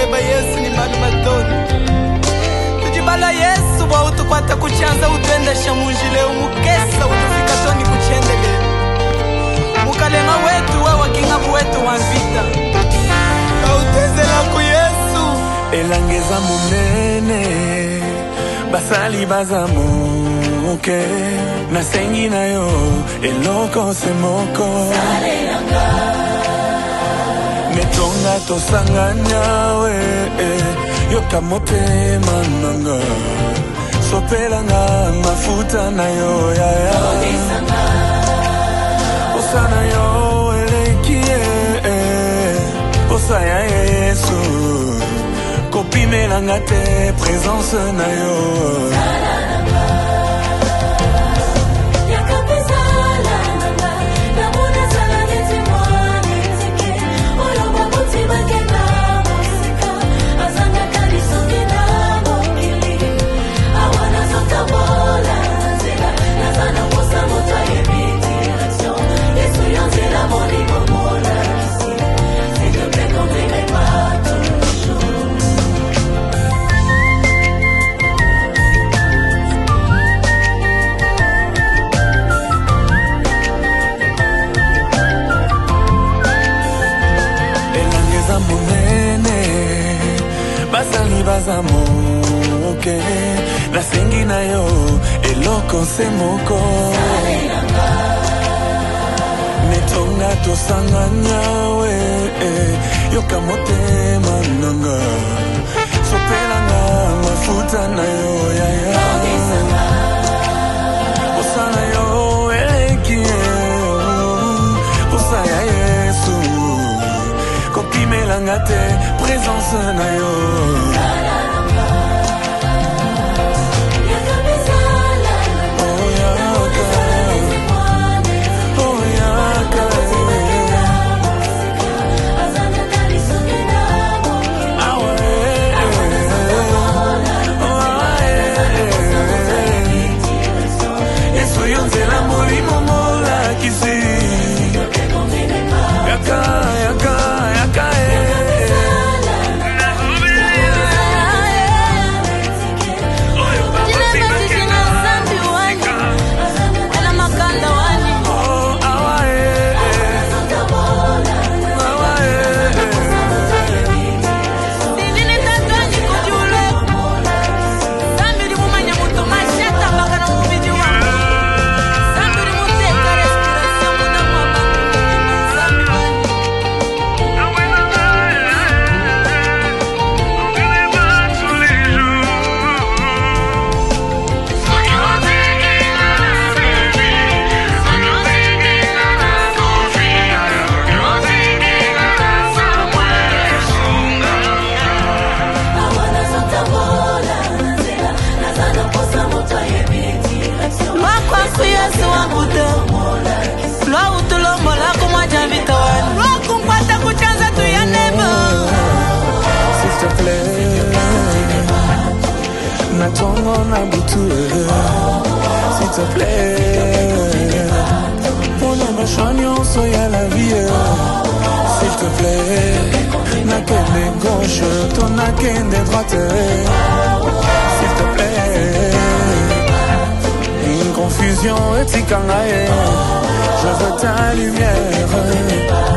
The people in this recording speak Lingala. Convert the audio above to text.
beba Yesu ni manu matoni tujibala Yesu wa utukwata kuchanza utuendesha munjile umukesa utufika toni kuchendele mukalenga wetu wa wakingabu wetu wanvita kautezela ku Yesu elangeza munene basali bazamuke nasengi na yo eloko semoko netonga tosanganya we yoka motema nanga sopelanga mafuta na yo yaya osana yo elekie osaya Yesu kopimelanga te présence na yo bazamuke nasengi na yo eloko semoko netonga tosanganya we yoka motema nanga sopelanga mafuta na yo yaya osana yo elekie osaya Yesu kopimelanga te présence na yo natongo na butu s'il te plaît pona machanyonso ya la vie s'il te plaît nakende gauche to nakende droite s'il te plaît une confusion etikanga je veux ta lumière